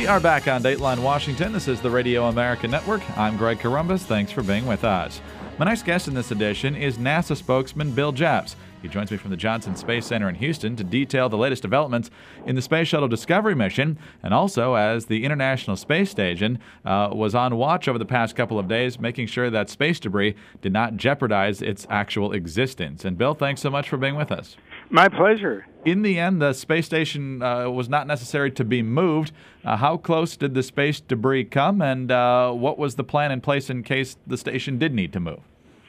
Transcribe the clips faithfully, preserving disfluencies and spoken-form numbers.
We are back on Dateline Washington. This is the Radio America Network. I'm Greg Corombos. Thanks for being with us. My next guest in this edition is NASA spokesman Bill Jepps. He joins me from the Johnson Space Center in Houston to detail the latest developments in the Space Shuttle Discovery mission, and also as the International Space Station uh, was on watch over the past couple of days, making sure that space debris did not jeopardize its actual existence. And Bill, thanks so much for being with us. My pleasure. In the end, the space station uh, was not necessary to be moved. Uh, how close did the space debris come, and uh, what was the plan in place in case the station did need to move?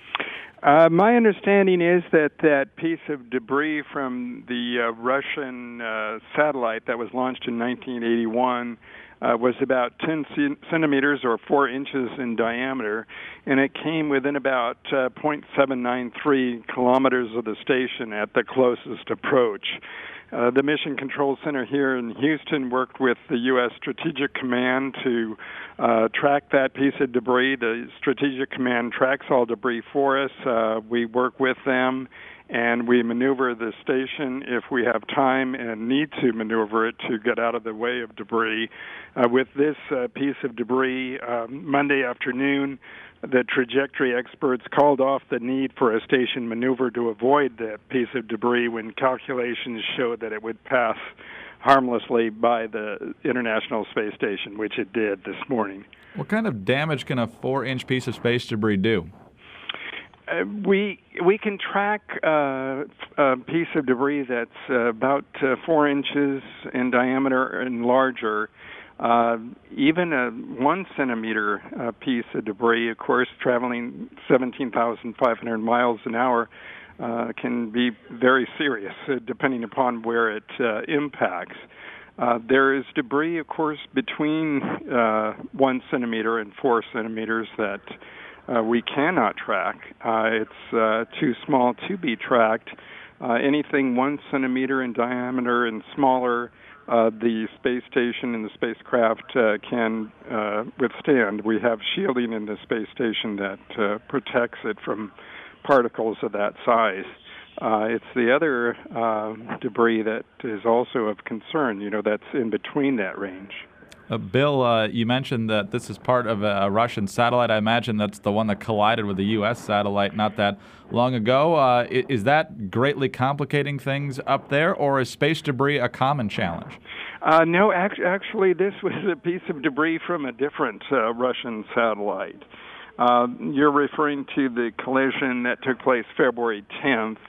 Uh, my understanding is that that piece of debris from the uh, Russian uh, satellite that was launched in nineteen eighty-one uh, was about ten centimeters or four inches in diameter, and it came within about uh, zero point seven nine three kilometers of the station at the closest approach. Uh, the Mission Control Center here in Houston worked with the U S Strategic Command to uh, track that piece of debris. The Strategic Command tracks all debris for us. Uh, we work with them, and we maneuver the station if we have time and need to maneuver it to get out of the way of debris. Uh, with this uh, piece of debris, um, Monday afternoon, the trajectory experts called off the need for a station maneuver to avoid that piece of debris when calculations showed that it would pass harmlessly by the International Space Station, which it did this morning. What kind of damage can a four-inch piece of space debris do? Uh, we we can track uh, a piece of debris that's uh, about uh, four inches in diameter and larger. Uh, even a one centimeter uh, piece of debris, of course, traveling seventeen thousand five hundred miles an hour, uh, can be very serious, uh, depending upon where it uh, impacts. Uh, there is debris, of course, between uh, one centimeter and four centimeters that uh, we cannot track. Uh, it's uh, too small to be tracked. Uh, anything one centimeter in diameter and smaller, Uh, the space station and the spacecraft uh, can uh, withstand. We have shielding in the space station that uh, protects it from particles of that size. Uh, it's the other uh, debris that is also of concern, you know, that's in between that range. Uh, Bill, uh, you mentioned that this is part of a, a Russian satellite. I imagine that's the one that collided with the U S satellite not that long ago. Uh, is that greatly complicating things up there, or is space debris a common challenge? Uh, no, act- actually, this was a piece of debris from a different uh, Russian satellite. Uh, you're referring to the collision that took place February tenth,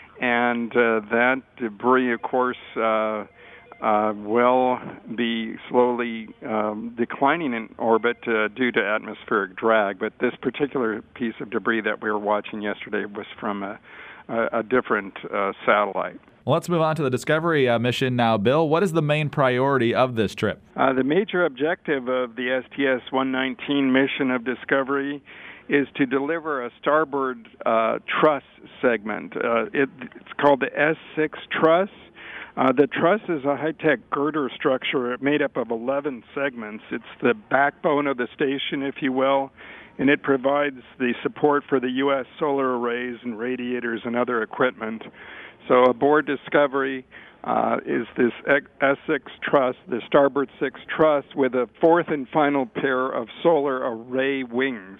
and uh, that debris, of course, uh, Uh, will be slowly um, declining in orbit uh, due to atmospheric drag. But this particular piece of debris that we were watching yesterday was from a, a, a different uh, satellite. Well, let's move on to the Discovery uh, mission now. Bill, what is the main priority of this trip? Uh, the major objective of the S T S one nineteen mission of Discovery is to deliver a starboard uh, truss segment. Uh, it, it's called the S six truss. Uh, the truss is a high-tech girder structure made up of eleven segments. It's the backbone of the station, if you will, and it provides the support for the U S solar arrays and radiators and other equipment. So aboard Discovery uh, is this S six truss, the starboard six truss, with a fourth and final pair of solar array wings.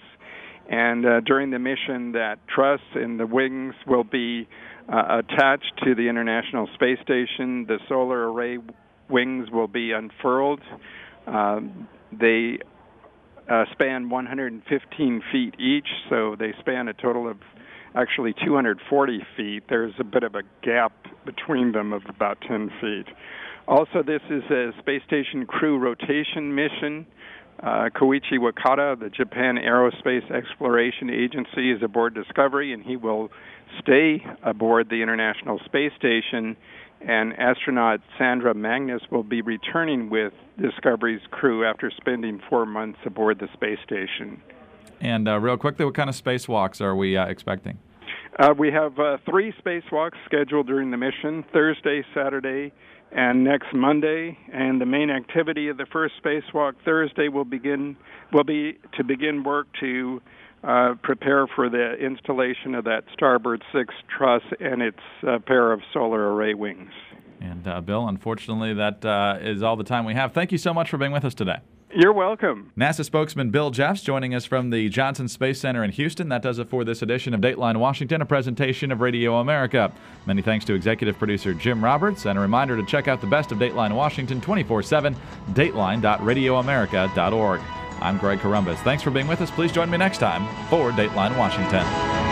And uh, during the mission, that truss and the wings will be uh, attached to the International Space Station. The solar array wings will be unfurled. Uh, they uh, span one hundred fifteen feet each, so they span a total of actually two hundred forty feet. There's a bit of a gap between them of about ten feet. Also, this is a space station crew rotation mission. Uh, Koichi Wakata, the Japan Aerospace Exploration Agency, is aboard Discovery, and he will stay aboard the International Space Station. And astronaut Sandra Magnus will be returning with Discovery's crew after spending four months aboard the space station. And uh, real quickly, what kind of spacewalks are we uh, expecting? Uh, we have uh, three spacewalks scheduled during the mission, Thursday, Saturday, and next Monday. And the main activity of the first spacewalk Thursday will begin will be to begin work to uh, prepare for the installation of that starboard six truss and its uh, pair of solar array wings. And, uh, Bill, unfortunately, that uh, is all the time we have. Thank you so much for being with us today. You're welcome. NASA spokesman Bill Jeffs joining us from the Johnson Space Center in Houston. That does it for this edition of Dateline Washington, a presentation of Radio America. Many thanks to executive producer Jim Roberts, and a reminder to check out the best of Dateline Washington twenty-four seven, dateline dot radio america dot org. I'm Greg Corombos. Thanks for being with us. Please join me next time for Dateline Washington.